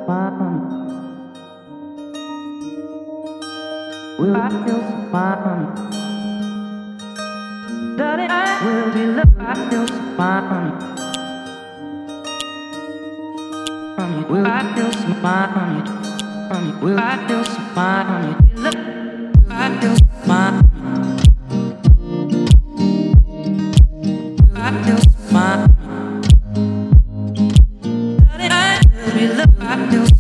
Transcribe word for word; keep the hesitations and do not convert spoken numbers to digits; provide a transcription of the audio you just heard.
fun? Will I feel so fun? Darling, I will be loved. I feel so fun. From you, will I feel so fun from you? From you, will I feel so fun from you? Will I feel so fun? Will I feel so fun? Darling, I will be loved. I feel